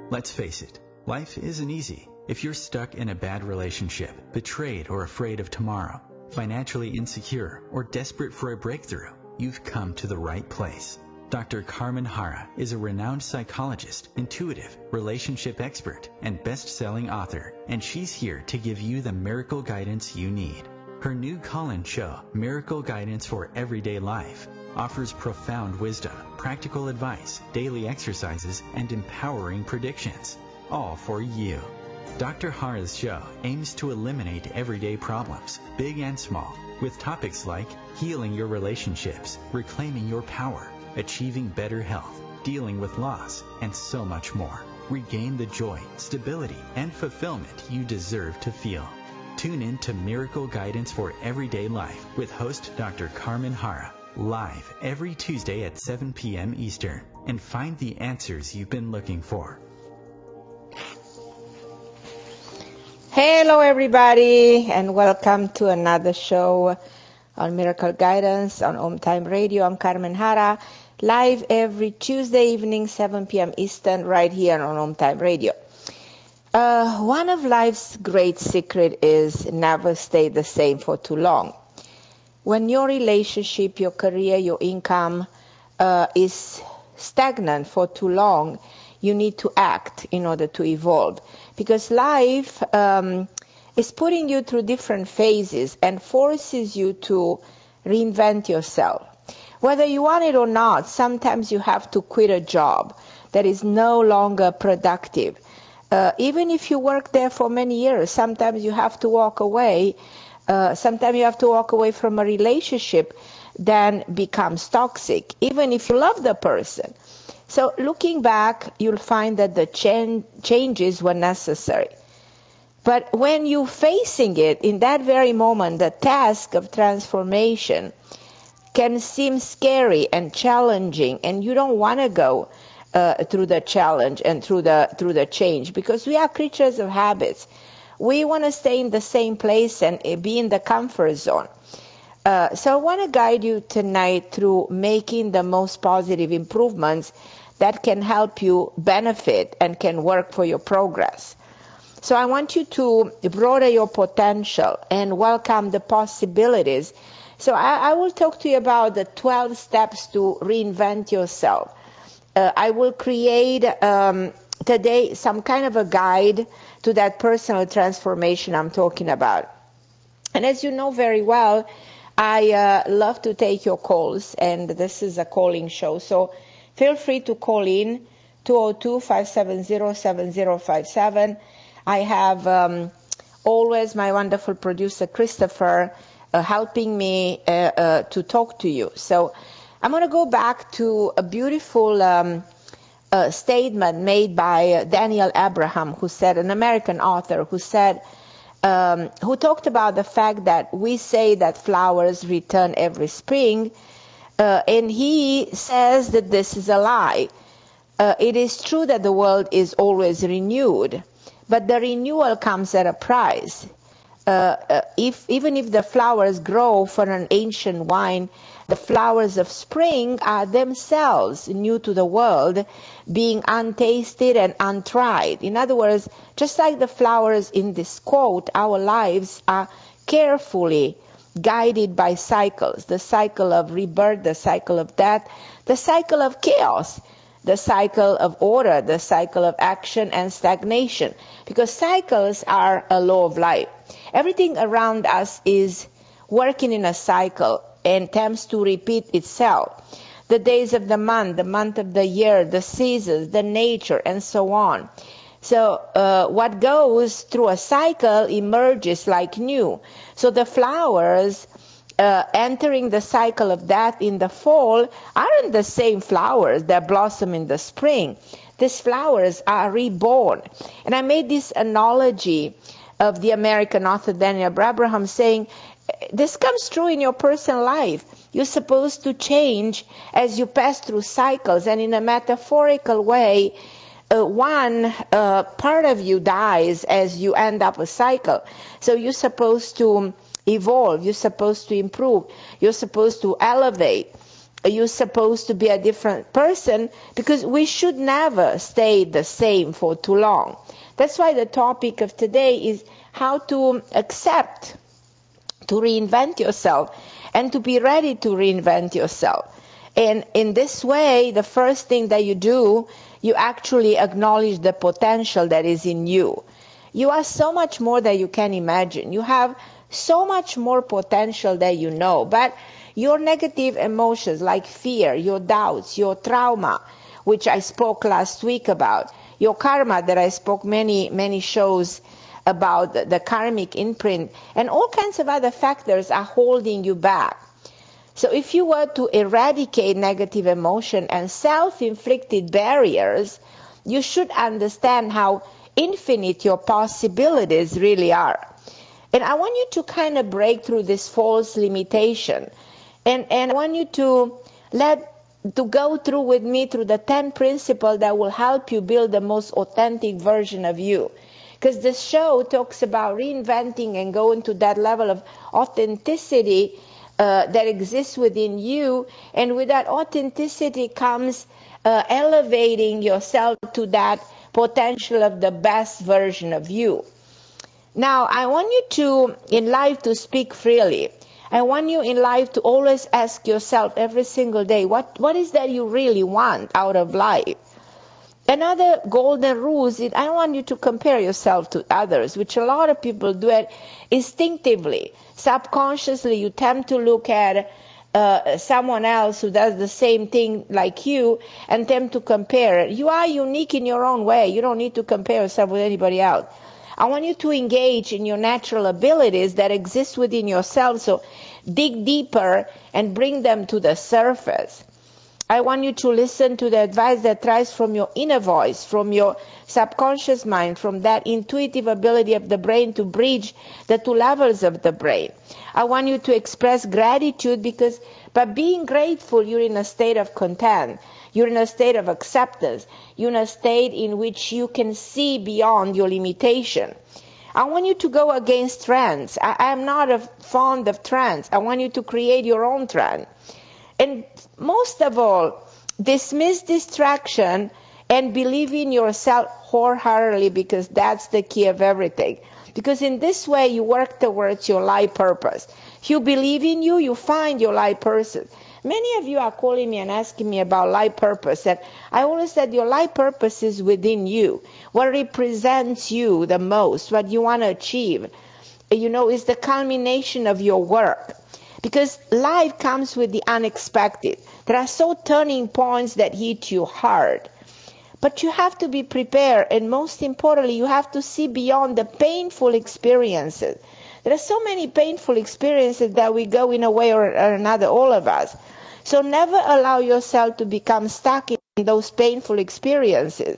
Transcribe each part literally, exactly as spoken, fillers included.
Let's face it, life isn't easy. If you're stuck in a bad relationship, betrayed or afraid of tomorrow, financially insecure, or desperate for a breakthrough, you've come to the right place. Doctor Carmen Hara is a renowned psychologist, intuitive, relationship expert, and best-selling author, and she's here to give you the miracle guidance you need. Her new call-in show, Miracle Guidance for Everyday Life, offers profound wisdom, practical advice, daily exercises, and empowering predictions, all for you. Doctor Hara's show aims to eliminate everyday problems, big and small, with topics like healing your relationships, reclaiming your power, achieving better health, dealing with loss, and so much more. Regain the joy, stability, and fulfillment you deserve to feel. Tune in to Miracle Guidance for Everyday Life with host Doctor Carmen Hara, live every Tuesday at seven p.m. Eastern, and find the answers you've been looking for. Hello everybody, and welcome to another show on Miracle Guidance on Om Time Radio. I'm Carmen Hara, live every Tuesday evening, seven p.m. Eastern, right here on Om Time Radio. Uh, one of life's great secrets is never stay the same for too long. When your relationship, your career, your income uh, is stagnant for too long, you need to act in order to evolve. Because life um, is putting you through different phases and forces you to reinvent yourself. Whether you want it or not, sometimes you have to quit a job that is no longer productive. Uh, even if you work there for many years, sometimes you have to walk away. Uh, sometimes you have to walk away from a relationship that becomes toxic, even if you love the person. So looking back, you'll find that the ch- changes were necessary. But when you're facing it, in that very moment, the task of transformation can seem scary and challenging, and you don't want to go uh, through the challenge and through the through the change, because we are creatures of habits. We want to stay in the same place and be in the comfort zone. Uh, so I want to guide you tonight through making the most positive improvements that can help you benefit and can work for your progress. So I want you to broaden your potential and welcome the possibilities. So I, I will talk to you about the twelve steps to reinvent yourself. Uh, I will create um, today some kind of a guide to that personal transformation I'm talking about. And as you know very well, I uh, love to take your calls, and this is a calling show. So feel free to call in two oh two, five seven zero, seven zero five seven. I have um, always my wonderful producer, Christopher, uh, helping me uh, uh, to talk to you. So I'm going to go back to a beautiful um, uh, statement made by Daniel Abraham, who said, an American author, who said, um, who talked about the fact that we say that flowers return every spring, uh, and he says that this is a lie. Uh, it is true that the world is always renewed, but the renewal comes at a price. Uh, uh, if even if the flowers grow for an ancient vine, the flowers of spring are themselves new to the world, being untasted and untried. In other words, just like the flowers in this quote, our lives are carefully guided by cycles. The cycle of rebirth, the cycle of death, the cycle of chaos, the cycle of order, the cycle of action and stagnation. Because cycles are a law of life. Everything around us is working in a cycle and tends to repeat itself. The days of the month, the month of the year, the seasons, the nature, and so on. So uh, what goes through a cycle emerges like new. So the flowers uh, entering the cycle of death in the fall aren't the same flowers that blossom in the spring. These flowers are reborn. And I made this analogy of the American author Daniel Abraham saying, this comes true in your personal life. You're supposed to change as you pass through cycles, and in a metaphorical way, uh, one uh, part of you dies as you end up a cycle. So you're supposed to evolve, you're supposed to improve, you're supposed to elevate. you're supposed to be a different person, because we should never stay the same for too long. That's why the topic of today is how to accept, to reinvent yourself, and to be ready to reinvent yourself. And in this way, the first thing that you do, you actually acknowledge the potential that is in you. You are so much more than you can imagine. You have so much more potential than you know. But your negative emotions like fear, your doubts, your trauma, which I spoke last week about, your karma that I spoke many, many shows about, the, the karmic imprint, and all kinds of other factors are holding you back. So if you were to eradicate negative emotion and self-inflicted barriers, you should understand how infinite your possibilities really are. And I want you to kind of break through this false limitation. And, and I want you to let to go through with me through the ten principles that will help you build the most authentic version of you. Because this show talks about reinventing and going to that level of authenticity uh, that exists within you. And with that authenticity comes uh, elevating yourself to that potential of the best version of you. Now, I want you to, in life, to speak freely. I want you in life to always ask yourself every single day, what, what is that you really want out of life? Another golden rule is I don't want you to compare yourself to others, which a lot of people do it instinctively. Subconsciously, you tend to look at uh, someone else who does the same thing like you and tend to compare. You are unique in your own way. You don't need to compare yourself with anybody else. I want you to engage in your natural abilities that exist within yourself, so dig deeper and bring them to the surface. I want you to listen to the advice that tries from your inner voice, from your subconscious mind, from that intuitive ability of the brain to bridge the two levels of the brain. I want you to express gratitude, because by being grateful, you're in a state of content. You're in a state of acceptance. You're in a state in which you can see beyond your limitation. I want you to go against trends. I, I'm not a fond of trends. I want you to create your own trend. And most of all, dismiss distraction and believe in yourself wholeheartedly, because that's the key of everything. Because in this way, you work towards your life purpose. If you believe in you, you find your life purpose. Many of you are calling me and asking me about life purpose. And I always said your life purpose is within you. What represents you the most, what you want to achieve, you know, is the culmination of your work. Because life comes with the unexpected. There are so turning points that hit you hard. But you have to be prepared, and most importantly, you have to see beyond the painful experiences. There are so many painful experiences that we go in a way or another, all of us. So never allow yourself to become stuck in those painful experiences.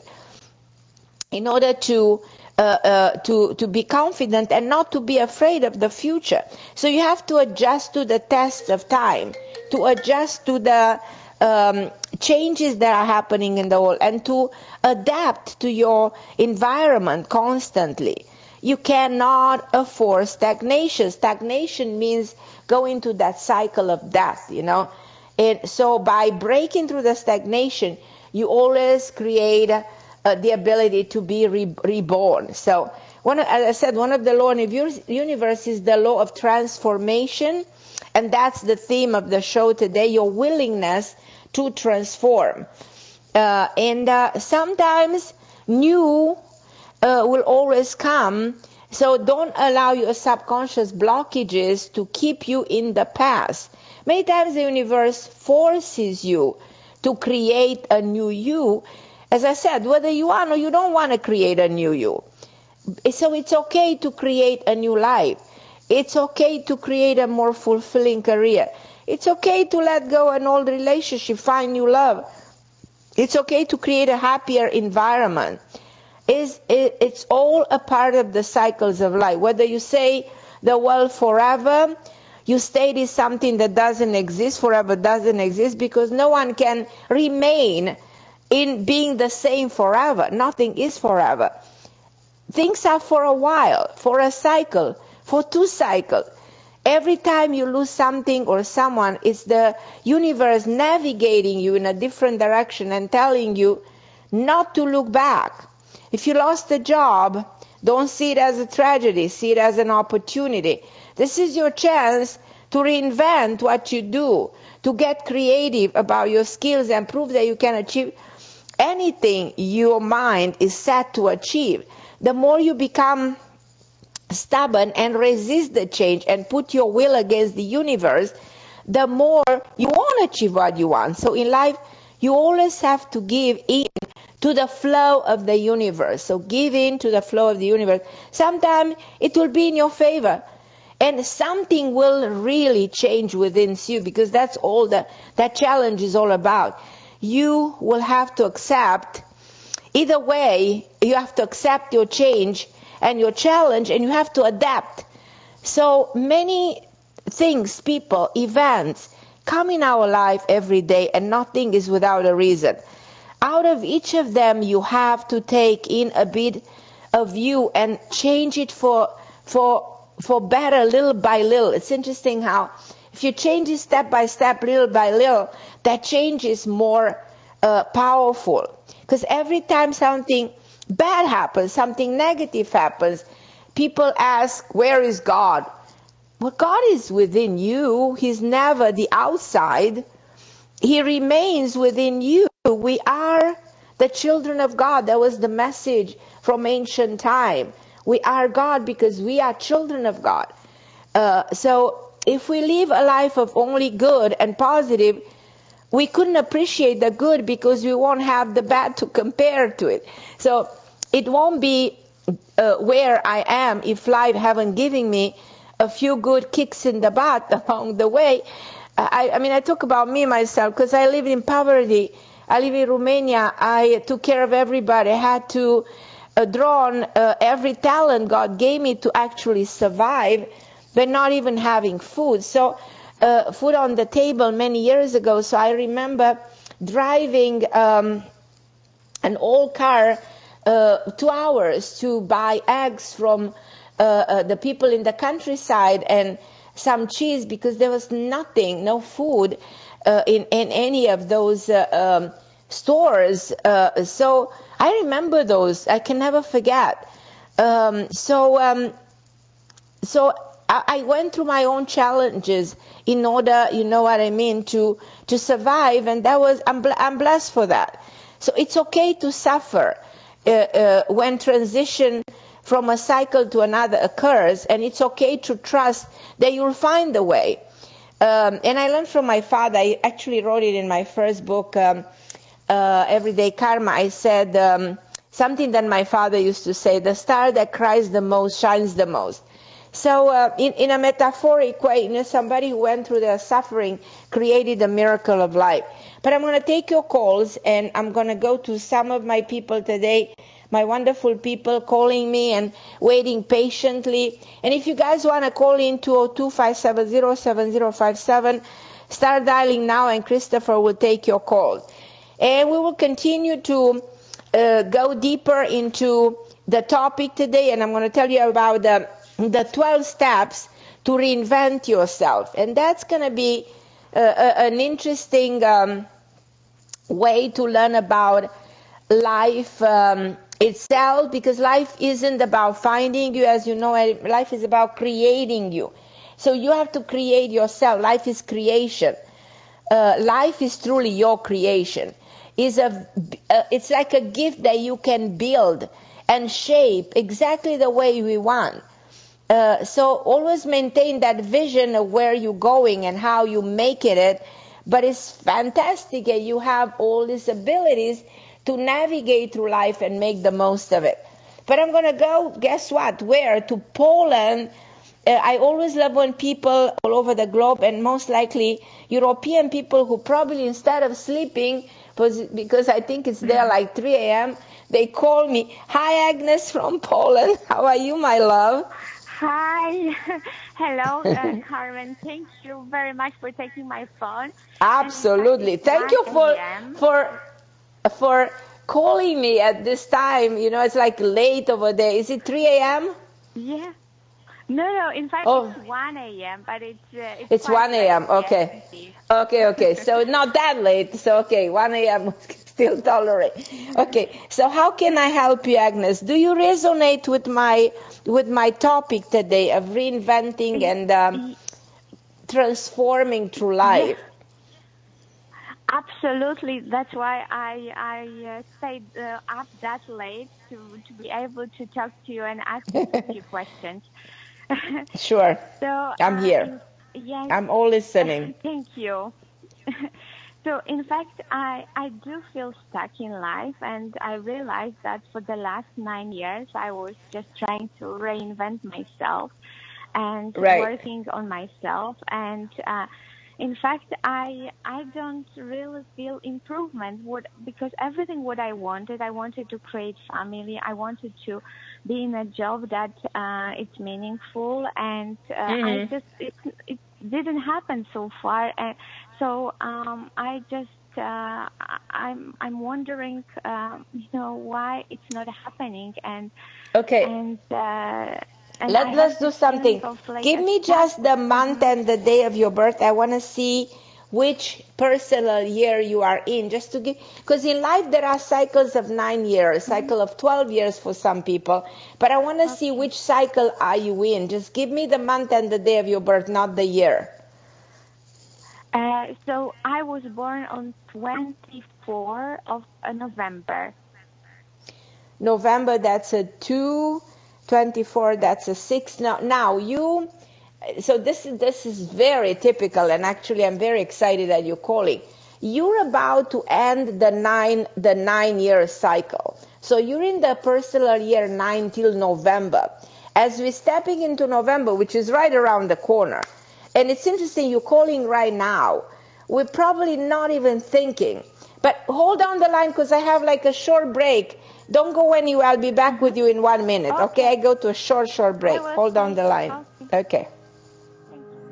In order to uh, uh, to to be confident and not to be afraid of the future. So you have to adjust to the test of time, to adjust to the um, changes that are happening in the world, and to adapt to your environment constantly. You cannot afford stagnation. Stagnation means going to that cycle of death, you know. And so by breaking through the stagnation, you always create uh, the ability to be re- reborn. So, one, as I said, one of the laws of the universe is the law of transformation. And that's the theme of the show today, your willingness to transform. Uh, and uh, sometimes new uh, will always come. So don't allow your subconscious blockages to keep you in the past. Many times the universe forces you to create a new you. As I said, whether you want or you don't want to create a new you. So it's okay to create a new life. It's okay to create a more fulfilling career. It's okay to let go an old relationship, find new love. It's okay to create a happier environment. It's, it's all a part of the cycles of life. Whether you say the world forever, you state is something that doesn't exist, forever doesn't exist, because no one can remain in being the same forever. Nothing is forever. Things are for a while, for a cycle, for two cycles. Every time you lose something or someone, it's the universe navigating you in a different direction and telling you not to look back. If you lost a job, don't see it as a tragedy, see it as an opportunity. This is your chance to reinvent what you do, to get creative about your skills and prove that you can achieve anything your mind is set to achieve. The more you become stubborn and resist the change and put your will against the universe, the more you won't achieve what you want. So in life, you always have to give in to the flow of the universe. So give in to the flow of the universe. Sometimes it will be in your favor, and something will really change within you, because that's all the, that challenge is all about. You will have to accept, either way, you have to accept your change and your challenge, and you have to adapt. So many things, people, events come in our life every day, and nothing is without a reason. Out of each of them, you have to take in a bit of you and change it for for for better, little by little. It's interesting how if you change it step by step, little by little, that change is more uh, powerful. Because every time something bad happens, something negative happens, people ask, where is God? Well, God is within you. He's never the outside. He remains within you. We are the children of God. That was the message from ancient time. We are God because we are children of God. Uh, so if we live a life of only good and positive, we couldn't appreciate the good because we won't have the bad to compare to it. So it won't be uh, where I am if life haven't given me a few good kicks in the butt along the way. I, I mean, I talk about me, myself, because I lived in poverty. I live in Romania. I took care of everybody. I had to uh, draw on uh, every talent God gave me to actually survive, but not even having food. So uh, food on the table many years ago. So I remember driving um, an old car uh, two hours to buy eggs from uh, uh, the people in the countryside and some cheese, because there was nothing, no food uh, in, in any of those uh, um, stores. Uh, so I remember those. I can never forget. Um, so um, so I, I went through my own challenges in order, you know what I mean, to to survive, and that was I'm, I'm blessed for that. So it's okay to suffer uh, uh, when transition from a cycle to another occurs, and it's okay to trust that you'll find a way. Um, and I learned from my father. I actually wrote it in my first book, um, uh, Everyday Karma. I said um, something that my father used to say: the star that cries the most shines the most. So uh, in, in a metaphoric way, you know, somebody who went through their suffering created a miracle of life. But I'm going to take your calls, and I'm going to go to some of my people today, my wonderful people calling me and waiting patiently. And if you guys want to call in two oh two, five seven zero, seven zero five seven, start dialing now, and Christopher will take your call. And we will continue to uh, go deeper into the topic today, and I'm going to tell you about the, the twelve steps to reinvent yourself. And that's going to be uh, a, an interesting um, way to learn about life um, itself, because life isn't about finding you. As you know, life is about creating you. So you have to create yourself. Life is creation. Uh, life is truly your creation. Is a, uh, it's like a gift that you can build and shape exactly the way we want. Uh, so always maintain that vision of where you're going and how you make it. But it's fantastic that you have all these abilities to navigate through life and make the most of it. But I'm going to go, guess what, where? To Poland. Uh, I always love when people all over the globe, and most likely European people who probably instead of sleeping, because I think it's there like three a.m., they call me. Hi, Agnes from Poland. How are you, my love? Hi. Hello, uh, Carmen. Thank you very much for taking my phone. Absolutely. Thank you for for for calling me at this time. You know, it's like late over there. Is it three a.m.? Yeah. No, no. In fact, Oh. it's one a.m., but it's uh, it's, It's quite one a.m. late, Okay. yes, Okay, okay. So not that late. So, okay, one a.m. still tolerate. Okay. So how can I help you, Agnes? Do you resonate with my with my topic today of reinventing and um, transforming through life? Yes. Absolutely. That's why I I uh, stayed uh, up that late to to be able to talk to you and ask you a few questions. Sure. so I'm uh, here. in, yes, I'm all listening. thank you. So in fact, I I do feel stuck in life, and I realized that for the last nine years I was just trying to reinvent myself and Right. working on myself, and uh, in fact I I don't really feel improvement. What because everything what I wanted, I wanted to create family, I wanted to be in a job that uh, it's meaningful, and uh, Mm-hmm. I just it it didn't happen so far, and so um, I just uh, I'm I'm wondering, um, you know, why it's not happening, and Okay. and uh, and I Let, have let's do this feeling something. of like Give a me stuck. just the month Mhm. and the day of your birth. I want to see which personal year you are in, just to give, because in life there are cycles of nine years, cycle of twelve years for some people, but I want to see Okay. which cycle are you in. Just give me the month and the day of your birth, not the year. Uh, so I was born on twenty-fourth of uh, November. November, that's a two, twenty-four, that's a six. Now, now you, so this is, this is very typical, and actually I'm very excited that you're calling. You're about to end the nine, the nine year cycle. So you're in the personal year nine till November. As we're stepping into November, which is right around the corner, and it's interesting you're calling right now, we're probably not even thinking. But hold on the line because I have like a short break. Don't go anywhere. I'll be back with you in one minute. Okay, Okay. I go to a short, short break. I will Hold on stay. the line. Okay. Okay. Thank you.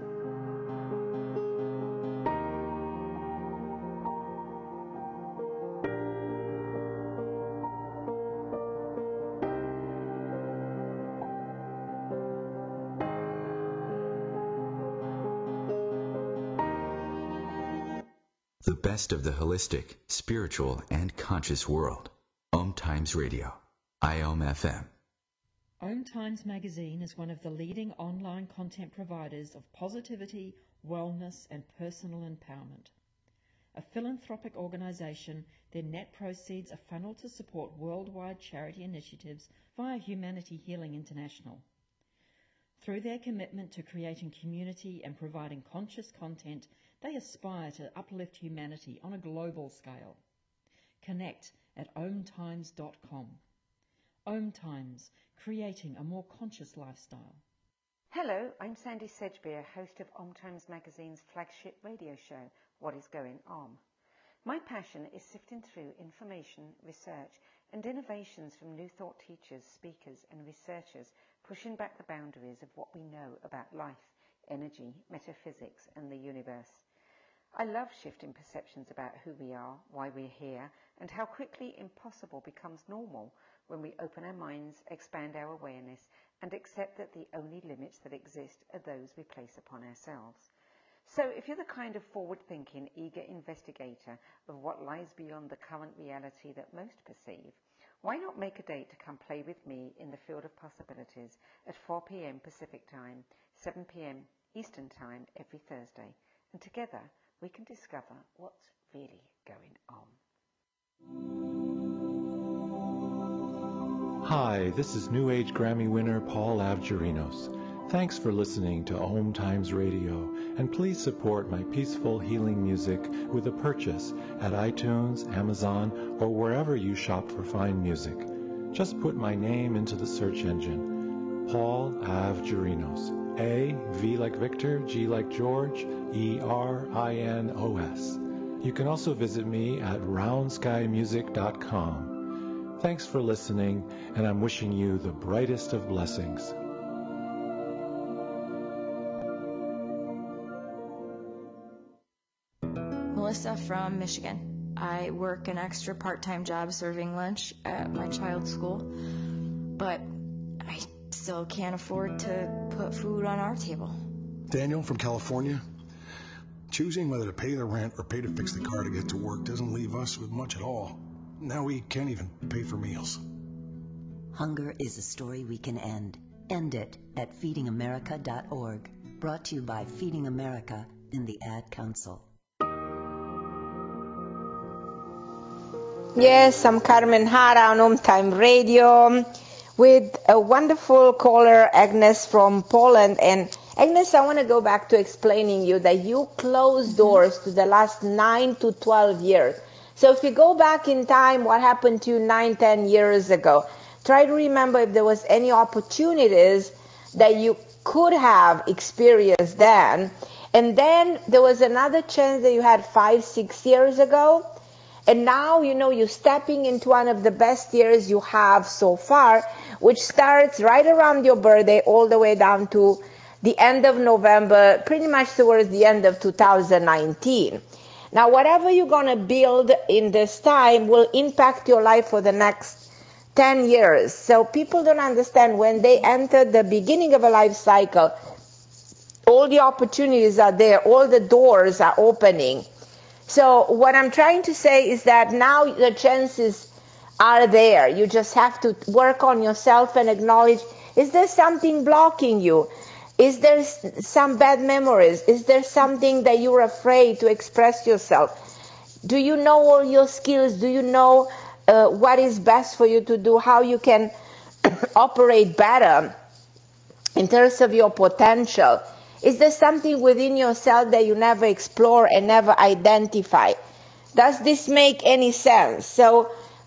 The best of the holistic, spiritual, and conscious world. Om Times Radio. I O M F M. Om Times Magazine is one of the leading online content providers of positivity, wellness, and personal empowerment. A philanthropic organisation, their net proceeds are funneled to support worldwide charity initiatives via Humanity Healing International. Through their commitment to creating community and providing conscious content, they aspire to uplift humanity on a global scale. Connect at om times dot com. Om Times, creating a more conscious lifestyle. Hello, I'm Sandy Sedgbeer, host of Om Times Magazine's flagship radio show, What is Going On? My passion is sifting through information, research, and innovations from new thought teachers, speakers, and researchers, pushing back the boundaries of what we know about life, energy, metaphysics, and the universe. I love shifting perceptions about who we are, why we're here, and how quickly impossible becomes normal when we open our minds, expand our awareness, and accept that the only limits that exist are those we place upon ourselves. So if you're the kind of forward-thinking, eager investigator of what lies beyond the current reality that most perceive, why not make a date to come play with me in the field of possibilities at four p.m. Pacific Time, seven p.m. Eastern Time every Thursday, and together we can discover what's really going on. Hi, this is New Age Grammy winner Paul Avgerinos. Thanks for listening to Om Times Radio, and please support my peaceful healing music with a purchase at iTunes, Amazon, or wherever you shop for fine music. Just put my name into the search engine, Paul Avgerinos. A, V like Victor, G like George, E R I N O S. You can also visit me at round sky music dot com. Thanks for listening, and I'm wishing you the brightest of blessings. Melissa from Michigan. I work an extra part-time job serving lunch at my child's school, but I still can't afford to put food on our table. Daniel from California. Choosing whether to pay the rent or pay to fix the car to get to work doesn't leave us with much at all. Now we can't even pay for meals. Hunger is a story we can end. End it at feeding america dot org. Brought to you by Feeding America and the Ad Council. Yes, I'm Carmen Hara on Home Time Radio with a wonderful caller, Agnes from Poland. And Agnes, I want to go back to explaining you that you closed doors to the last nine to twelve years. So if you go back in time, what happened to you nine, ten years ago? Try to remember if there was any opportunities that you could have experienced then. And then there was another chance that you had five, six years ago. And now, you know, you're stepping into one of the best years you have so far, which starts right around your birthday all the way down to the end of November, pretty much towards the end of two thousand nineteen. Now, whatever you're going to build in this time will impact your life for the next ten years. So people don't understand when they enter the beginning of a life cycle, all the opportunities are there, all the doors are opening. So what I'm trying to say is that now the chances are there. You just have to work on yourself and acknowledge, is there something blocking you? Is there some bad memories? Is there something that you're afraid to express yourself? Do you know all your skills? Do you know uh, what is best for you to do, how you can operate better in terms of your potential? Is there something within yourself that you never explore and never identify? Does this make any sense? So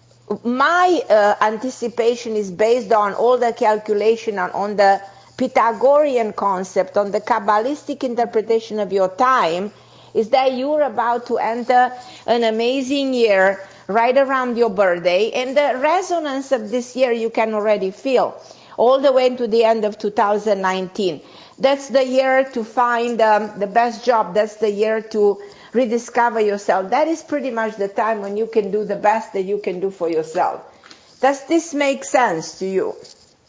my uh, anticipation is based on all the calculation on, on the Pythagorean concept, on the Kabbalistic interpretation of your time, is that you're about to enter an amazing year right around your birthday. And the resonance of this year you can already feel all the way to the end of two thousand nineteen. That's the year to find um, the best job. That's the year to rediscover yourself. That is pretty much the time when you can do the best that you can do for yourself. Does this make sense to you?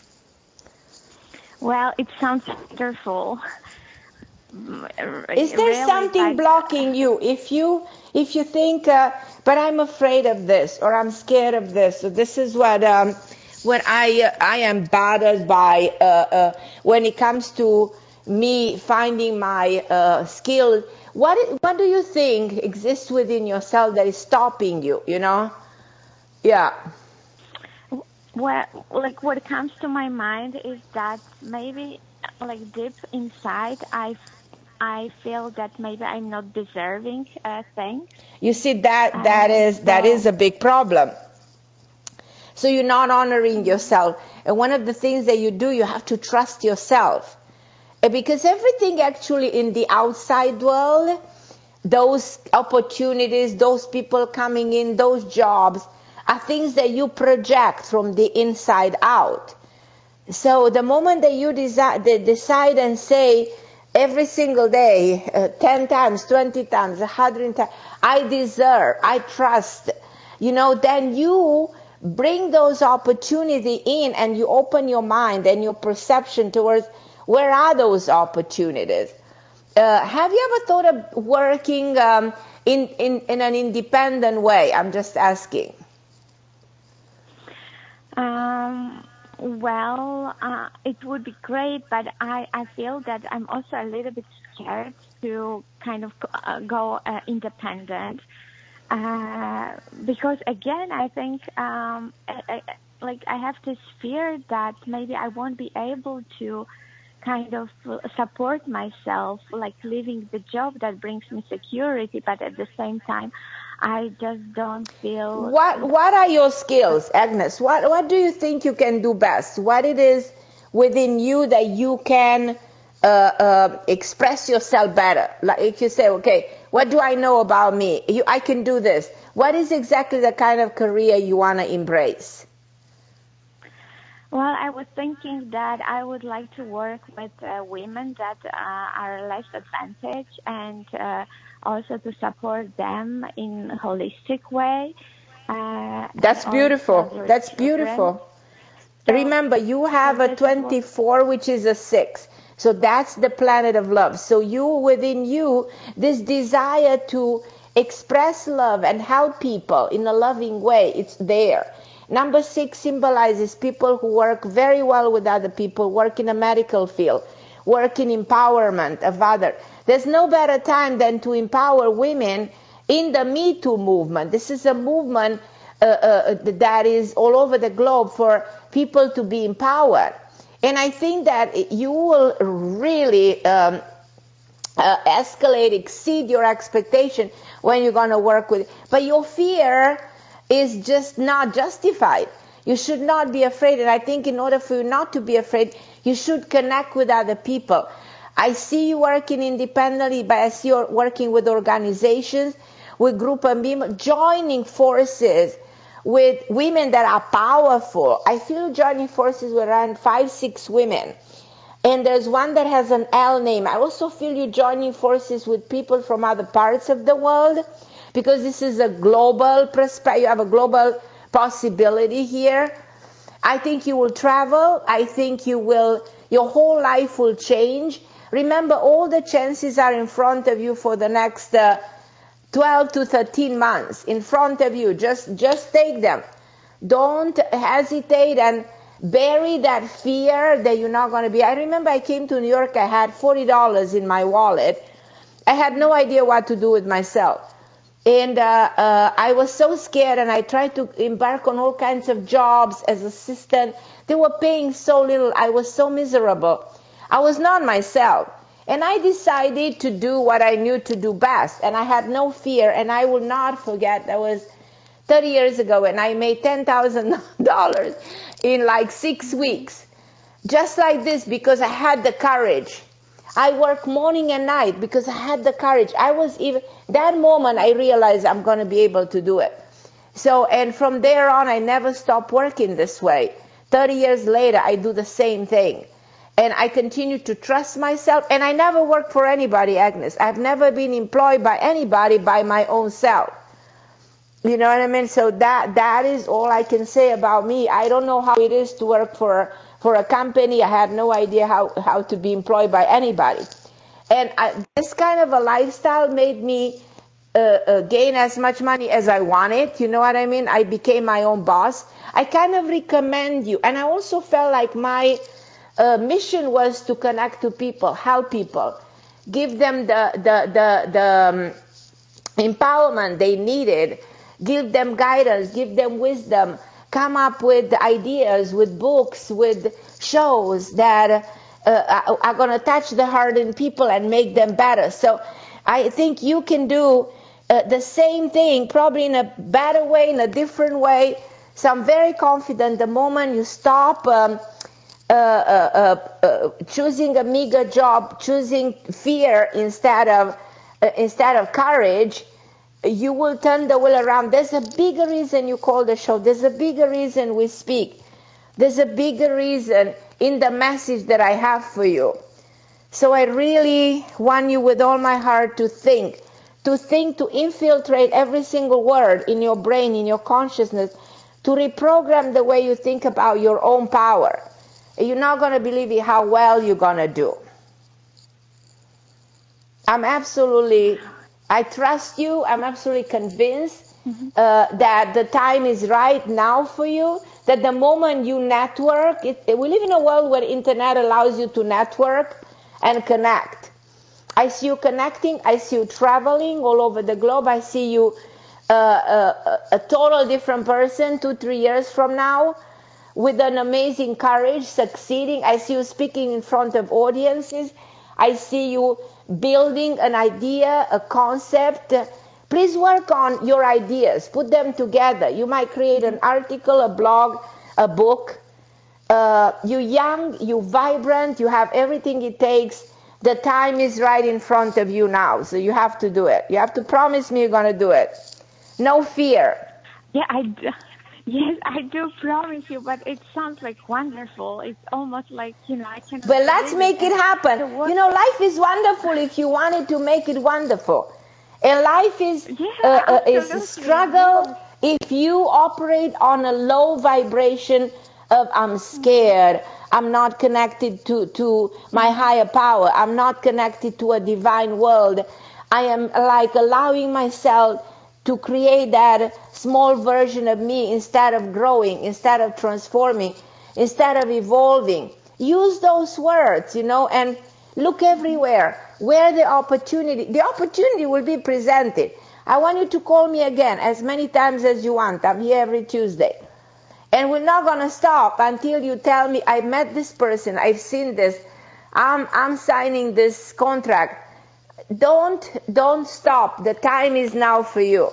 Well, it sounds wonderful. Is there really something like blocking you? If you if you think, uh, but I'm afraid of this, or I'm scared of this, or this is what um, what I uh, I am bothered by uh, uh, when it comes to me finding my uh, skill. What what do you think exists within yourself that is stopping you? You know, yeah. Well, like what comes to my mind is that maybe, like deep inside, I, I feel that maybe I'm not deserving uh, things. You see, that that um, is that so, is a big problem. So you're not honoring yourself, and one of the things that you do, you have to trust yourself, because everything actually in the outside world, those opportunities, those people coming in, those jobs, are things that you project from the inside out. So the moment that you decide, decide and say every single day, uh, ten times, twenty times, a hundred times, I deserve, I trust, you know, then you bring those opportunities in and you open your mind and your perception towards where are those opportunities. Uh, have you ever thought of working um, in, in, in an independent way? I'm just asking. Um, well, uh, it would be great, but I, I feel that I'm also a little bit scared to kind of uh, go uh, independent. Uh, because again, I think, um, I, I, like I have this fear that maybe I won't be able to kind of support myself, like leaving the job that brings me security, but at the same time, I just don't feel. What What are your skills, Agnes? What What do you think you can do best? What it is within you that you can uh, uh, express yourself better? Like if you say, okay, what do I know about me? You, I can do this. What is exactly the kind of career you want to embrace? Well, I was thinking that I would like to work with uh, women that uh, are less advantaged and uh, also to support them in a holistic way. Uh, That's beautiful. That's beautiful. So, remember, you have so a this is what- twenty-four, which is a six. So that's the planet of love. So you, within you, this desire to express love and help people in a loving way, it's there. Number six symbolizes people who work very well with other people, work in a medical field, work in empowerment of others. There's no better time than to empower women in the Me Too movement. This is a movement uh, uh, that is all over the globe for people to be empowered. And I think that you will really um, uh, escalate, exceed your expectation when you're going to work with it. But your fear is just not justified. You should not be afraid. And I think in order for you not to be afraid, you should connect with other people. I see you working independently, but I see you working with organizations, with group of women, joining forces with women that are powerful. I feel joining forces with around five, six women. And there's one that has an L name. I also feel you joining forces with people from other parts of the world, because this is a global perspective. You have a global possibility here. I think you will travel. I think you will, your whole life will change. Remember, all the chances are in front of you for the next uh, twelve to thirteen months in front of you. Just, just take them. Don't hesitate and bury that fear that you're not going to be. I remember I came to New York, I had forty dollars in my wallet. I had no idea what to do with myself. And uh, uh, I was so scared, and I tried to embark on all kinds of jobs as assistant. They were paying so little. I was so miserable. I was not myself. And I decided to do what I knew to do best. And I had no fear. And I will not forget, that was thirty years ago, and I made ten thousand dollars in like six weeks. Just like this, because I had the courage. I worked morning and night because I had the courage. I was even, that moment I realized I'm going to be able to do it. So, and from there on, I never stopped working this way. thirty years later, I do the same thing. And I continue to trust myself. And I never worked for anybody, Agnes. I've never been employed by anybody by my own self. You know what I mean? So that that is all I can say about me. I don't know how it is to work for for a company. I had no idea how, how to be employed by anybody. And I, this kind of a lifestyle made me uh, uh, gain as much money as I wanted. You know what I mean? I became my own boss. I kind of recommend you. And I also felt like my uh, mission was to connect to people, help people, give them the, the, the, the um, empowerment they needed, give them guidance, give them wisdom, come up with ideas, with books, with shows that uh, are going to touch the heart in people and make them better. So I think you can do uh, the same thing, probably in a better way, in a different way. So I'm very confident the moment you stop um, uh, uh, uh, uh, choosing a meager job, choosing fear instead of uh, instead of courage, you will turn the wheel around. There's a bigger reason you call the show. There's a bigger reason we speak. There's a bigger reason in the message that I have for you. So I really want you with all my heart to think, to think, to infiltrate every single word in your brain, in your consciousness, to reprogram the way you think about your own power. You're not going to believe it how well you're going to do. I'm absolutely... I trust you. I'm absolutely convinced mm-hmm. uh, that the time is right now for you, that the moment you network, it, it, we live in a world where internet allows you to network and connect. I see you connecting. I see you traveling all over the globe. I see you uh, uh, a total different person two, three years from now with an amazing courage, succeeding. I see you speaking in front of audiences. I see you building an idea, a concept. Please work on your ideas. Put them together. You might create an article, a blog, a book. Uh, you're young, you're vibrant, you have everything it takes. The time is right in front of you now, so you have to do it. You have to promise me you're going to do it. No fear. Yeah, I do. Yes, I do promise you, but it sounds like wonderful. It's almost like, you know, I can't... But let's make it happen. You know, life is wonderful if you wanted to make it wonderful. And life is, yeah, uh, uh, is a struggle if you operate on a low vibration of I'm scared, I'm not connected to, to my higher power, I'm not connected to a divine world. I am like allowing myself to create that small version of me instead of growing, instead of transforming, instead of evolving. Use those words, you know, and look everywhere where the opportunity, the opportunity will be presented. I want you to call me again as many times as you want. I'm here every Tuesday. And we're not going to stop until you tell me, I met this person, I've seen this, I'm, I'm signing this contract. Don't, don't stop. The time is now for you.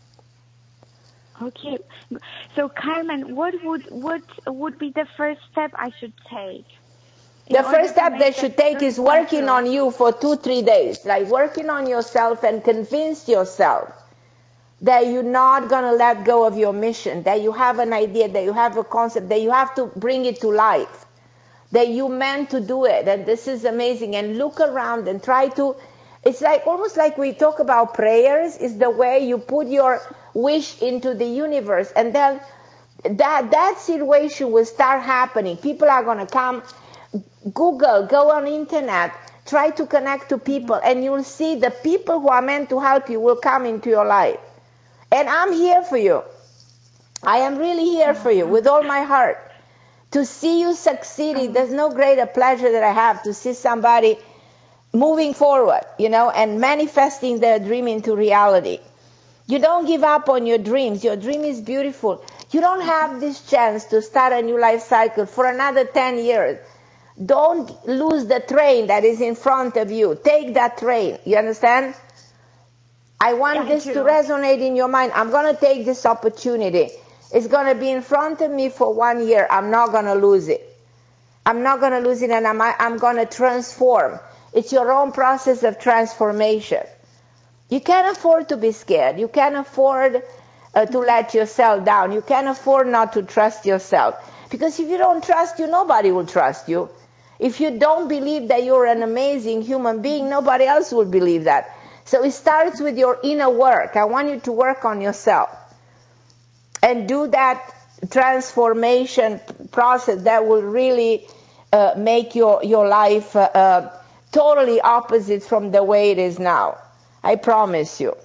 Okay. So, Carmen, what would, what would be the first step I should take? The first step they should take is working on you for two, three days. Like working on yourself and convince yourself that you're not going to let go of your mission, that you have an idea, that you have a concept, that you have to bring it to life, that you meant to do it, and this is amazing. And look around and try to, it's like almost like we talk about prayers, is the way you put your wish into the universe, and then that, that situation will start happening. People are going to come, Google, go on internet, try to connect to people, and you'll see the people who are meant to help you will come into your life. And I'm here for you. I am really here for you with all my heart. To see you succeeding, there's no greater pleasure that I have to see somebody moving forward, you know, and manifesting their dream into reality. You don't give up on your dreams. Your dream is beautiful. You don't have this chance to start a new life cycle for another ten years. Don't lose the train that is in front of you. Take that train. You understand? I want Yeah, this to resonate in your mind. I'm going to take this opportunity. It's going to be in front of me for one year. I'm not going to lose it. I'm not going to lose it, and I'm, I'm going to transform. It's your own process of transformation. You can't afford to be scared. You can't afford uh, to let yourself down. You can't afford not to trust yourself. Because if you don't trust you, nobody will trust you. If you don't believe that you're an amazing human being, nobody else will believe that. So it starts with your inner work. I want you to work on yourself and do that transformation process that will really uh, make your, your life uh, uh, totally opposite from the way it is now. I promise you.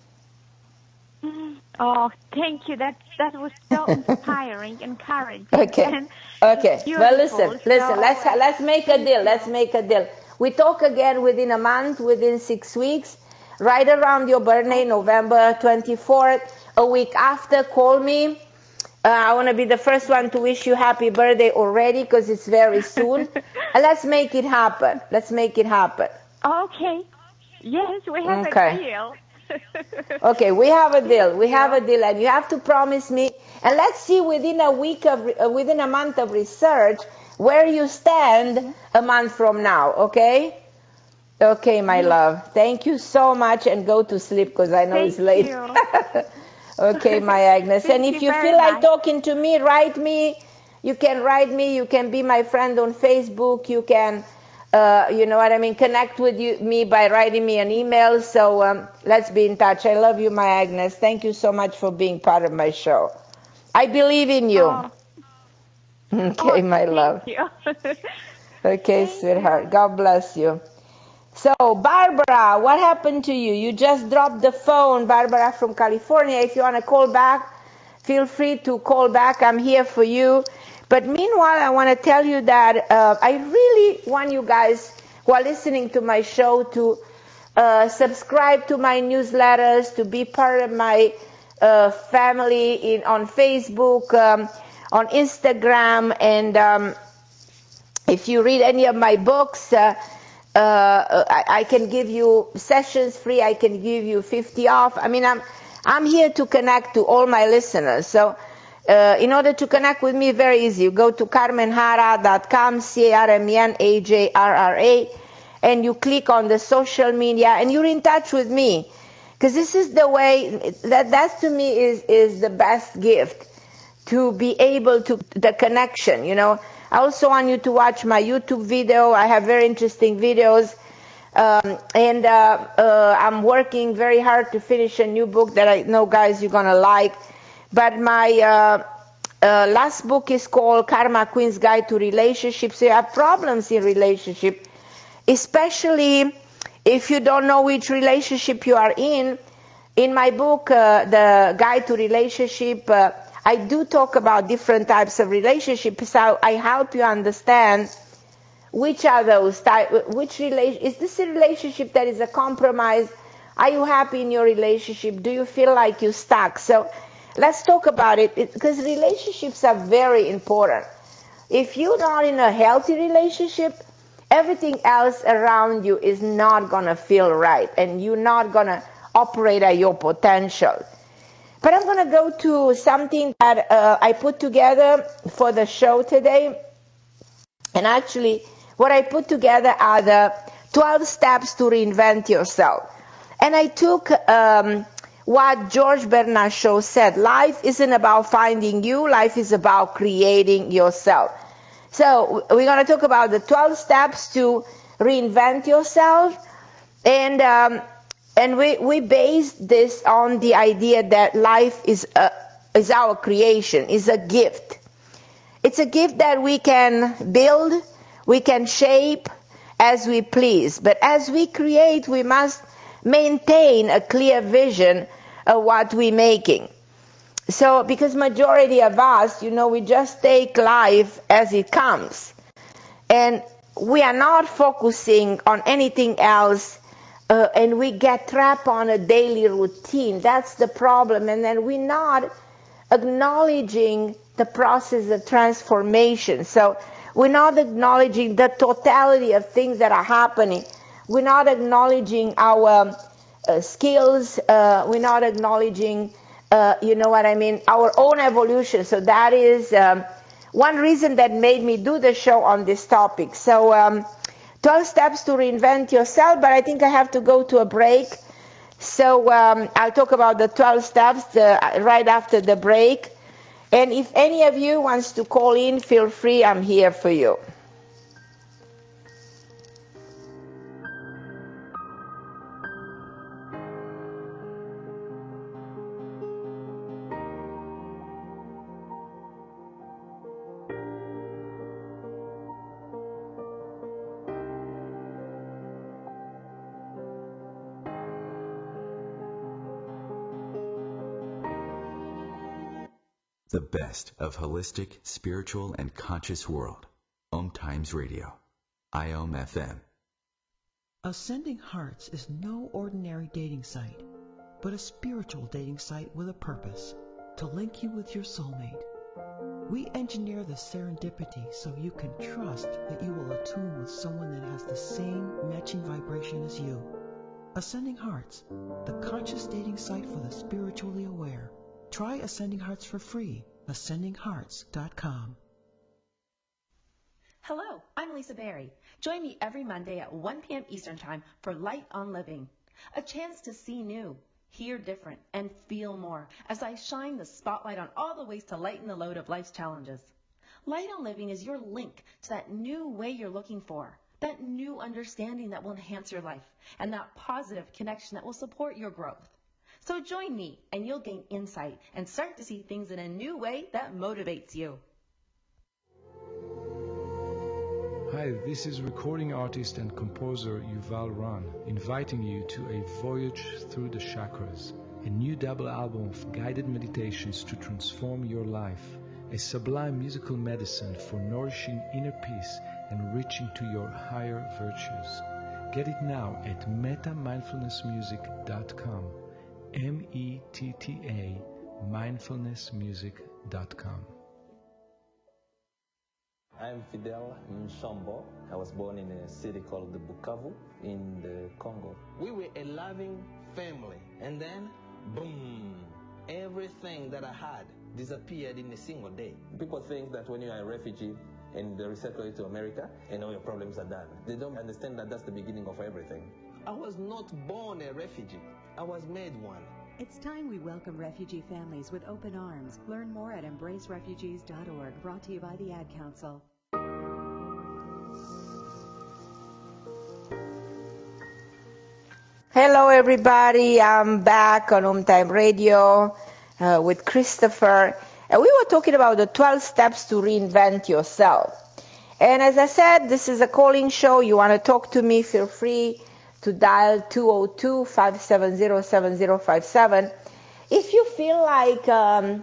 Oh, thank you. That that was so inspiring, encouraging. Okay. And okay. Well, listen, beautiful. listen. So, let's let's make a deal. Let's make a deal. We talk again within a month, within six weeks, right around your birthday, November twenty-fourth. A week after, call me. Uh, I want to be the first one to wish you happy birthday already because it's very soon. And let's make it happen. Let's make it happen. Okay. Yes, we have Okay. a deal. Okay, we have a deal. We have a deal, and you have to promise me. And let's see within a week of, uh, within a month of research, where you stand a month from now. Okay? Okay, my love. Thank you so much, and go to sleep because I know Thank it's late. you. Okay, my Agnes. Thank And if you you very feel like much. talking to me, write me. You can write me. You can be my friend on Facebook. You can. Uh, you know what I mean? Connect with you, me by writing me an email. So um, let's be in touch. I love you, my Agnes. Thank you so much for being part of my show. I believe in you. Oh. Okay, Oh, my thank love. you. Okay, Thank sweetheart. you. God bless you. So, Barbara, what happened to you? You just dropped the phone, Barbara from California. If you want to call back, feel free to call back. I'm here for you. But meanwhile, I want to tell you that uh, I really want you guys who are listening to my show to uh, subscribe to my newsletters, to be part of my uh, family in on Facebook, um, on Instagram, and um, if you read any of my books, uh, uh, I, I can give you sessions free. I can give you fifty off. I mean, I'm I'm here to connect to all my listeners. So. Uh, in order to connect with me, very easy. You go to carmen hara dot com, C A R M E N H A R R A, and you click on the social media, and you're in touch with me. Because this is the way, that that to me is, is the best gift, to be able to, the connection, you know. I also want you to watch my YouTube video. I have very interesting videos. Um, and uh, uh, I'm working very hard to finish a new book that I know, guys, you're going to like. But my uh, uh, last book is called Karma Queen's Guide to Relationships. So you have problems in relationship, especially if you don't know which relationship you are in. In my book, uh, The Guide to Relationship, uh, I do talk about different types of relationships. So I help you understand which are those type, which relation, is this a relationship that is a compromise? Are you happy in your relationship? Do you feel like you're stuck? So let's talk about it, because relationships are very important. If you're not in a healthy relationship, everything else around you is not going to feel right, and you're not going to operate at your potential. But I'm going to go to something that uh, I put together for the show today. And actually, what I put together are the twelve steps to reinvent yourself. And I took um, what George Bernard Shaw said. Life isn't about finding you. Life is about creating yourself. So we're going to talk about the twelve steps to reinvent yourself. And um, and we, we based this on the idea that life is, a, is our creation, is a gift. It's a gift that we can build, we can shape as we please. But as we create, we must maintain a clear vision of what we're making. So, because majority of us, you know, we just take life as it comes. And we are not focusing on anything else, uh, and we get trapped on a daily routine. That's the problem. And then we're not acknowledging the process of transformation. So we're not acknowledging the totality of things that are happening. We're not acknowledging our uh, skills. Uh, we're not acknowledging, uh, you know what I mean, our own evolution. So that is um, one reason that made me do the show on this topic. So um, twelve steps to reinvent yourself, but I think I have to go to a break. So um, I'll talk about the twelve steps uh, right after the break. And if any of you wants to call in, feel free. I'm here for you. The best of holistic, spiritual, and conscious world. Om Times Radio. I O M F M. Ascending Hearts is no ordinary dating site, but a spiritual dating site with a purpose, to link you with your soulmate. We engineer the serendipity so you can trust that you will attune with someone that has the same matching vibration as you. Ascending Hearts, the conscious dating site for the spiritually aware. Try Ascending Hearts for free. ascending hearts dot com. Hello, I'm Lisa Berry. Join me every Monday at one p.m. Eastern Time for Light on Living. A chance to see new, hear different, and feel more as I shine the spotlight on all the ways to lighten the load of life's challenges. Light on Living is your link to that new way you're looking for, that new understanding that will enhance your life, and that positive connection that will support your growth. So join me, and you'll gain insight and start to see things in a new way that motivates you. Hi, this is recording artist and composer Yuval Ran, inviting you to a voyage through the chakras, a new double album of guided meditations to transform your life, a sublime musical medicine for nourishing inner peace and reaching to your higher virtues. Get it now at metta mindfulness music dot com. M E T T A, mindfulness music dot com. I'm Fidel Nsombo. I was born in a city called the Bukavu in the Congo. We were a loving family, and then, boom, everything that I had disappeared in a single day. People think that when you are a refugee and they resettle you to America, and all your problems are done. They don't understand that that's the beginning of everything. I was not born a refugee. I was made one. It's time we welcome refugee families with open arms. Learn more at embrace refugees dot org, brought to you by the Ad Council. Hello, everybody. I'm back on Om Time Radio uh, with Christopher. And we were talking about the twelve steps to reinvent yourself. And as I said, this is a calling show. You want to talk to me, feel free to dial two oh two, five seven zero, seven zero five seven. If you feel like um,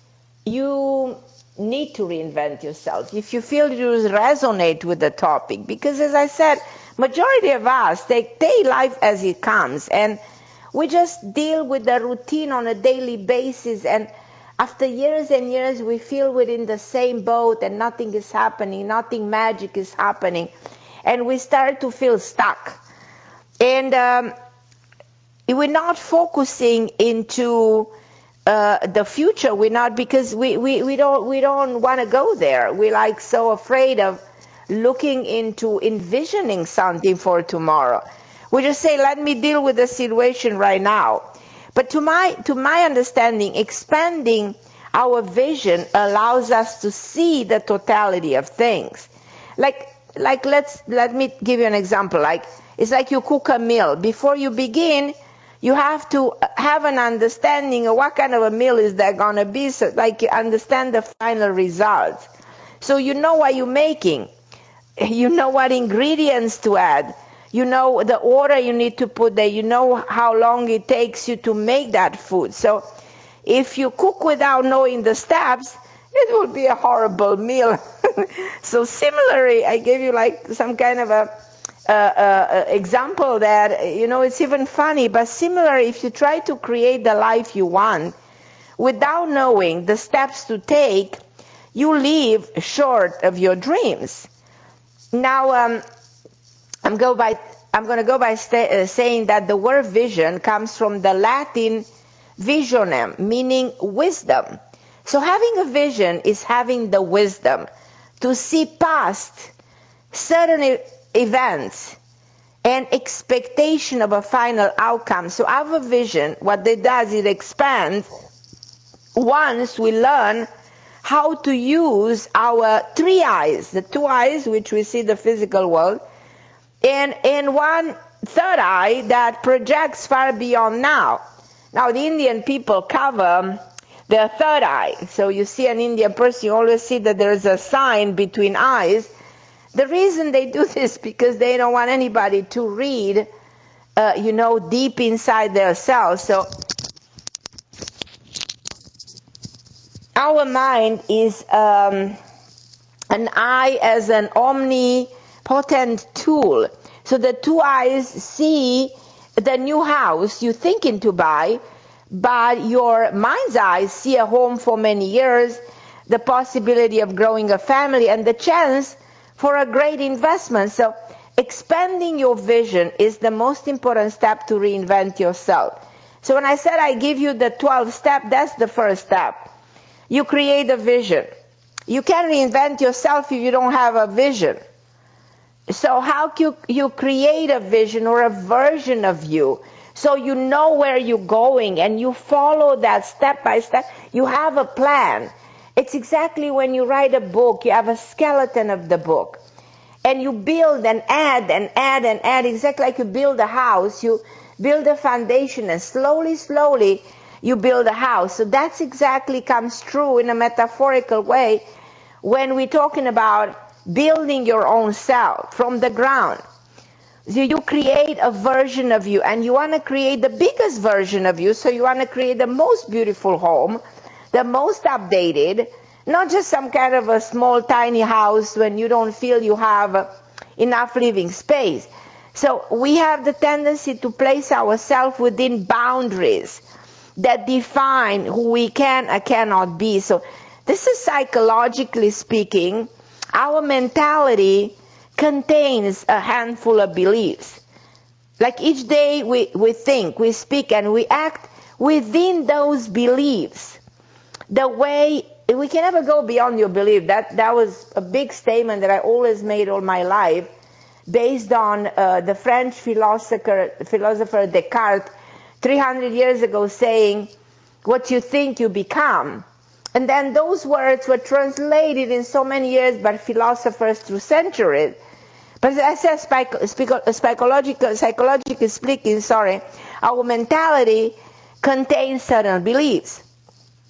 you need to reinvent yourself, if you feel you resonate with the topic, because as I said, majority of us take, take life as it comes, and we just deal with the routine on a daily basis, and after years and years we feel within the same boat and nothing is happening, nothing magic is happening, and we start to feel stuck. And um, we're not focusing into uh, the future. We're not, because we, we, we don't we don't want to go there. We're like so afraid of looking into envisioning something for tomorrow. We just say, let me deal with the situation right now. But to my to my understanding, expanding our vision allows us to see the totality of things. Like like let's let me give you an example. Like it's like you cook a meal. Before you begin, you have to have an understanding of what kind of a meal is that going to be, so like you understand the final results. So you know what you're making. You know what ingredients to add. You know the order you need to put there. You know how long it takes you to make that food. So if you cook without knowing the steps, it will be a horrible meal. So similarly, I gave you like some kind of a uh, uh, example that, you know, it's even funny. But similarly, if you try to create the life you want without knowing the steps to take, you leave short of your dreams. Now, um, I'm, go by, I'm going to go by sta- uh, saying that the word vision comes from the Latin visionem, meaning wisdom. So having a vision is having the wisdom to see past certain e- events and expectation of a final outcome. So our vision, what it does, it expands once we learn how to use our three eyes, the two eyes which we see the physical world, and, and one third eye that projects far beyond now. Now the Indian people cover their third eye. So you see an Indian person, you always see that there's a sign between eyes. The reason they do this because they don't want anybody to read, uh, you know, deep inside their selves. So our mind is um, an eye as an omnipotent tool. So the two eyes see the new house you're thinking to buy, but your mind's eyes see a home for many years, the possibility of growing a family, and the chance for a great investment. So expanding your vision is the most important step to reinvent yourself. So when I said I give you the twelve step, that's the first step. You create a vision. You can't reinvent yourself if you don't have a vision. So how can you, you create a vision or a version of you so you know where you're going and you follow that step by step? You have a plan. It's exactly when you write a book, you have a skeleton of the book. And you build and add and add and add, exactly like you build a house. You build a foundation and slowly, slowly you build a house. So that's exactly comes true in a metaphorical way when we're talking about building your own self from the ground. So you create a version of you, and you want to create the biggest version of you, so you want to create the most beautiful home, the most updated, not just some kind of a small tiny house when you don't feel you have enough living space. So we have the tendency to place ourselves within boundaries that define who we can and cannot be. So this is psychologically speaking, our mentality contains a handful of beliefs. Like each day we, we think, we speak, and we act within those beliefs. The way, we can never go beyond your belief. That, that was a big statement that I always made all my life, based on uh, the French philosopher, philosopher Descartes, three hundred years ago, saying, what you think you become. And then those words were translated in so many years by philosophers through centuries. But as I said, psychological, psychologically speaking, sorry, our mentality contains certain beliefs.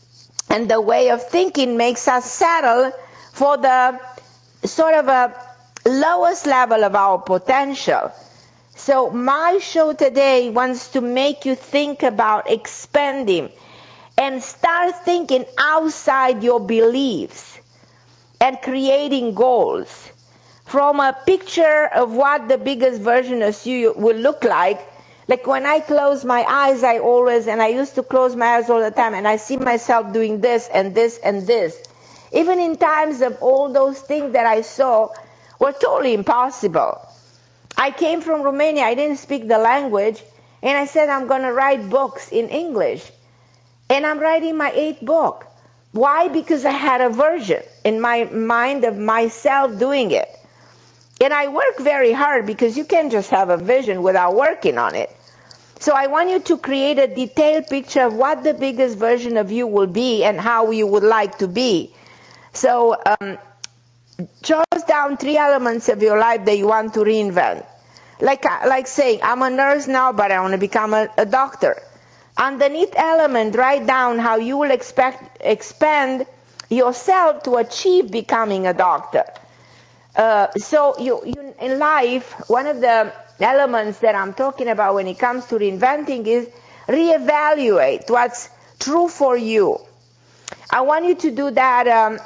and the way of thinking makes us settle for the sort of a lowest level of our potential. So my show today wants to make you think about expanding and start thinking outside your beliefs and creating goals from a picture of what the biggest version of you will look like. Like when I close my eyes, I always, and I used to close my eyes all the time, and I see myself doing this and this and this. Even in times of all those things that I saw were totally impossible. I came from Romania, I didn't speak the language, and I said I'm going to write books in English. And I'm writing my eighth book. Why? Because I had a vision in my mind of myself doing it. And I work very hard because you can't just have a vision without working on it. So I want you to create a detailed picture of what the biggest version of you will be and how you would like to be. So um, jot down three elements of your life that you want to reinvent. Like, like saying, I'm a nurse now, but I want to become a, a doctor. Underneath element, write down how you will expect, expand yourself to achieve becoming a doctor. Uh, so you, you, in life, one of the elements that I'm talking about when it comes to reinventing is reevaluate what's true for you. I want you to do that um,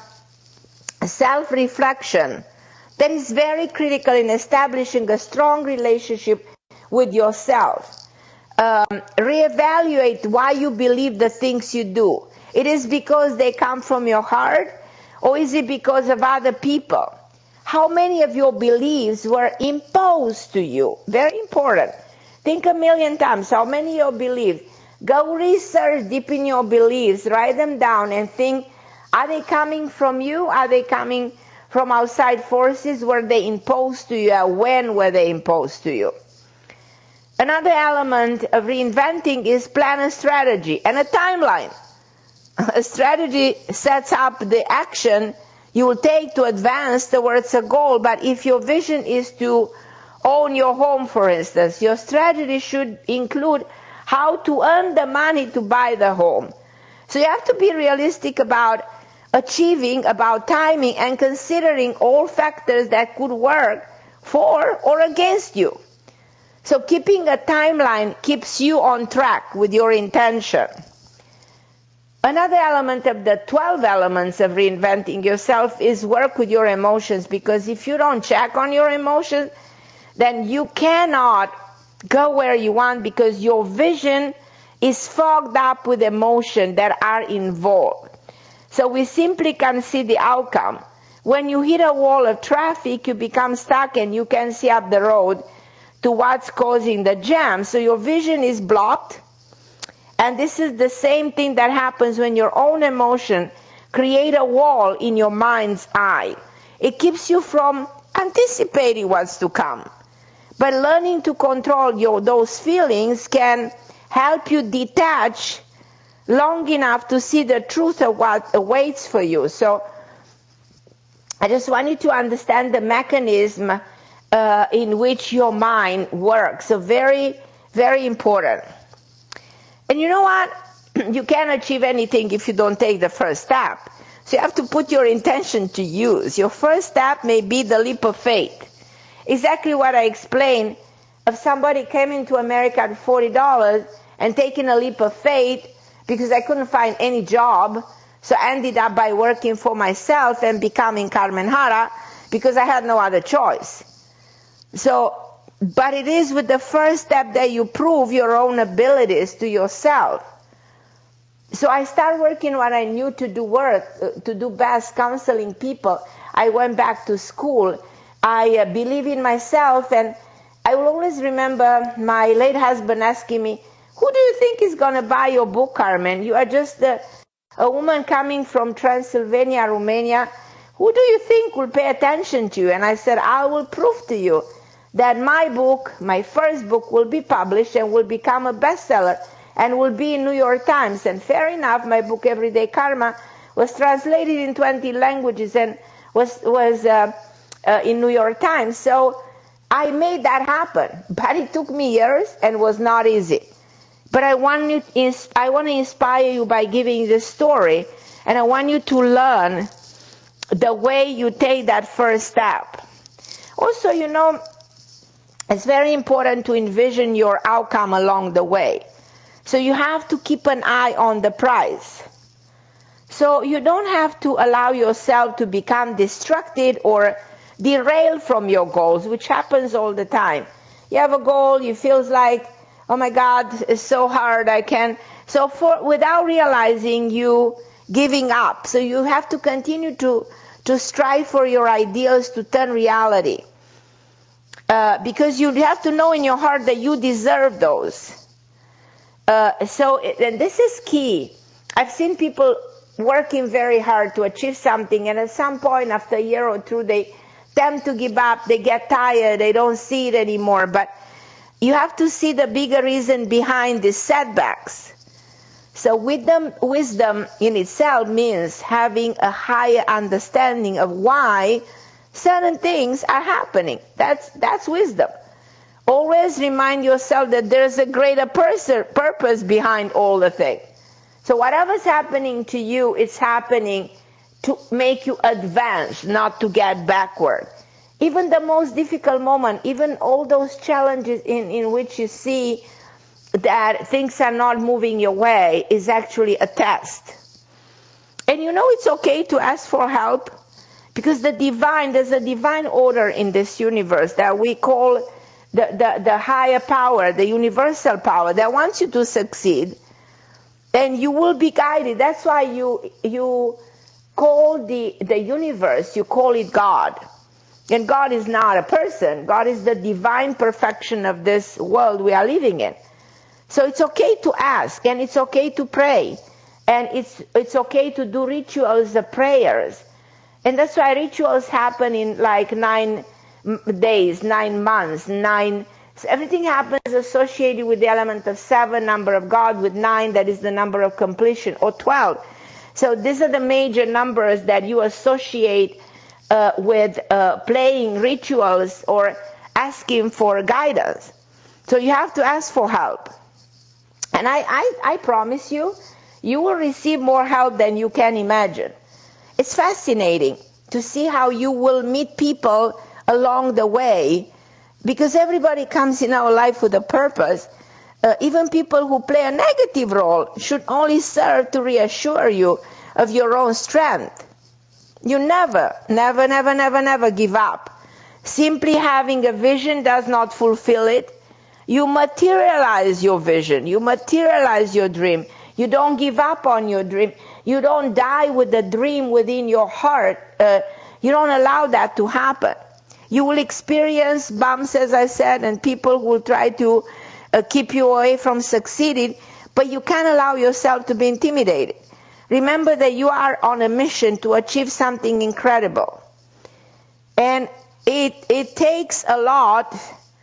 self-reflection that is very critical in establishing a strong relationship with yourself. Um, reevaluate why you believe the things you do. It is because they come from your heart, or is it because of other people? How many of your beliefs were imposed to you? Very important. Think a million times. How many of your beliefs? Go research deep in your beliefs. Write them down and think, are they coming from you? Are they coming from outside forces? Were they imposed to you? When were they imposed to you? Another element of reinventing is plan a strategy and a timeline. A strategy sets up the action you will take to advance towards a goal, but if your vision is to own your home, for instance, your strategy should include how to earn the money to buy the home. So you have to be realistic about achieving, about timing, and considering all factors that could work for or against you. So keeping a timeline keeps you on track with your intention. Another element of the twelve elements of reinventing yourself is work with your emotions, because if you don't check on your emotions, then you cannot go where you want, because your vision is fogged up with emotions that are involved. So we simply can't see the outcome. When you hit a wall of traffic, you become stuck and you can't see up the road to what's causing the jam. So your vision is blocked. And this is the same thing that happens when your own emotion create a wall in your mind's eye. It keeps you from anticipating what's to come. But learning to control your, those feelings can help you detach long enough to see the truth of what awaits for you. So I just want you to understand the mechanism uh, in which your mind works. So very, very important. And you know what? You can't achieve anything if you don't take the first step. So you have to put your intention to use. Your first step may be the leap of faith. Exactly what I explained. If somebody came into America at forty dollars and taking a leap of faith because I couldn't find any job, so I ended up by working for myself and becoming Carmen Hara because I had no other choice. So, but it is with the first step that you prove your own abilities to yourself. So I started working what I knew to do work, uh, to do best, counseling people. I went back to school. I uh, believe in myself, and I will always remember my late husband asking me, who do you think is going to buy your book, Carmen? You are just a, a woman coming from Transylvania, Romania. Who do you think will pay attention to you? And I said, I will prove to you that my book, my first book, will be published and will become a bestseller and will be in New York Times. And fair enough, my book, Everyday Karma, was translated in twenty languages and was, was uh, uh, in New York Times. So I made that happen. But it took me years and was not easy. But I want, you, I want to inspire you by giving you the story And I want you to learn the way you take that first step. Also, you know, it's very important to envision your outcome along the way. So you have to keep an eye on the prize. So you don't have to allow yourself to become distracted or derailed from your goals, which happens all the time. You have a goal, you feel like, oh my God, it's so hard, I can't. So for, without realizing, you giving up. So you have to continue to, to strive for your ideals to turn reality. Uh, because you have to know in your heart that you deserve those. Uh, so, and this is key. I've seen people working very hard to achieve something, and at some point after a year or two, they tend to give up, they get tired, they don't see it anymore. But you have to see the bigger reason behind these setbacks. So wisdom, wisdom in itself means having a higher understanding of why certain things are happening. That's, that's wisdom. Always remind yourself that there's a greater person, purpose behind all the things. So whatever's happening to you, it's happening to make you advance, not to get backward. Even the most difficult moment, even all those challenges in, in which you see that things are not moving your way, is actually a test. And you know it's okay to ask for help, because the divine, there's a divine order in this universe that we call the, the, the higher power, the universal power, that wants you to succeed. And you will be guided. That's why you you call the, the universe, you call it God. And God is not a person. God is the divine perfection of this world we are living in. So it's okay to ask, and it's okay to pray. And it's it's okay to do rituals of prayers. And that's why rituals happen in like nine days, nine months, nine... So everything happens associated with the element of seven, number of God, with nine, that is the number of completion, or twelve. So these are the major numbers that you associate uh, with uh, playing rituals or asking for guidance. So you have to ask for help. And I, I, I promise you, you will receive more help than you can imagine. It's fascinating to see how you will meet people along the way, because everybody comes in our life with a purpose. Uh, even people who play a negative role should only serve to reassure you of your own strength. You never, never, never, never, never give up. Simply having a vision does not fulfill it. You materialize your vision. You materialize your dream. You don't give up on your dream. You don't die with the dream within your heart. Uh, you don't allow that to happen. You will experience bumps, as I said, and people will try to uh, keep you away from succeeding, but you can't allow yourself to be intimidated. Remember that you are on a mission to achieve something incredible. And it, it takes a lot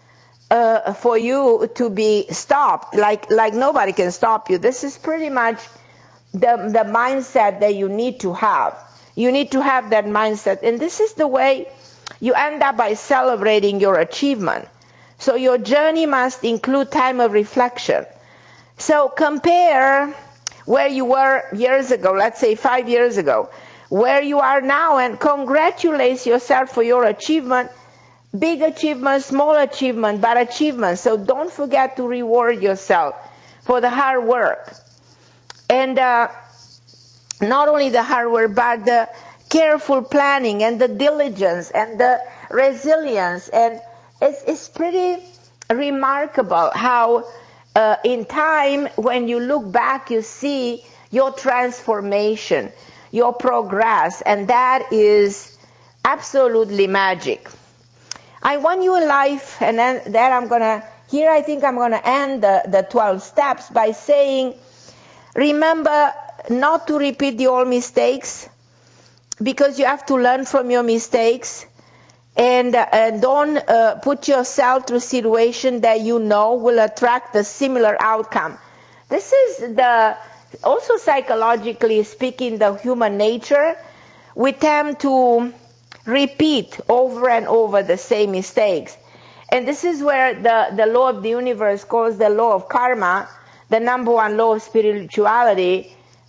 uh, for you to be stopped, like, like nobody can stop you. This is pretty much the, the mindset that you need to have. You need to have that mindset. And this is the way you end up by celebrating your achievement. So your journey must include time of reflection. So compare where you were years ago, let's say five years ago, where you are now, and congratulate yourself for your achievement. Big achievement, small achievement, but achievement. So don't forget to reward yourself for the hard work. And uh, not only the hard work, but the careful planning and the diligence and the resilience. And it's, it's pretty remarkable how uh, in time, when you look back, you see your transformation, your progress, and that is absolutely magic. I want you in life, and then there I'm going to, here I think I'm going to end the, the twelve steps by saying, remember not to repeat the old mistakes, because you have to learn from your mistakes, and, uh, and don't uh, put yourself through a situation that you know will attract a similar outcome. This is the, also psychologically speaking, the human nature. We tend to repeat over and over the same mistakes. And this is where the, the law of the universe calls the law of karma, the number one law of spirituality,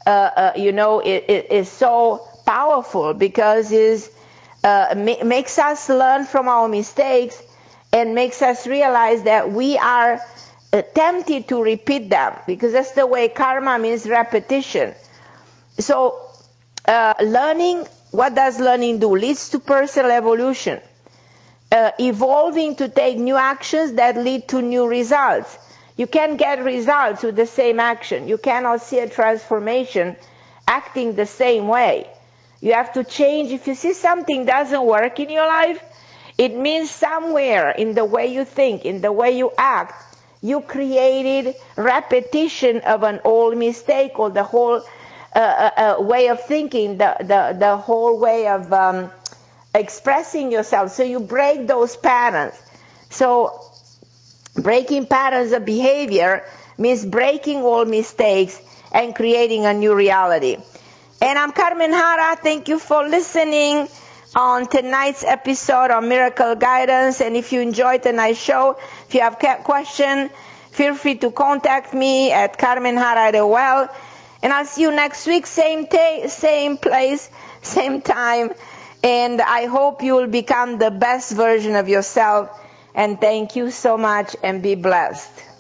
uh, uh, you know, it, it is so powerful because it uh, ma- makes us learn from our mistakes and makes us realize that we are uh, tempted to repeat them, because that's the way karma means, repetition. So uh, learning, what does learning do? Leads to personal evolution. Uh, evolving to take new actions that lead to new results. You can't get results with the same action. You cannot see a transformation acting the same way. You have to change. If you see something doesn't work in your life, it means somewhere in the way you think, in the way you act, you created repetition of an old mistake, or the whole uh, uh, uh, way of thinking, the, the, the whole way of um, expressing yourself. So you break those patterns. So breaking patterns of behavior means breaking old mistakes and creating a new reality. And I'm Carmen Hara. Thank you for listening on tonight's episode of Miracle Guidance. And if you enjoyed tonight's show, if you have questions, feel free to contact me at Carmen Hara A O L. And I'll see you next week, same day, same place, same time. And I hope you will become the best version of yourself. And thank you so much, and be blessed.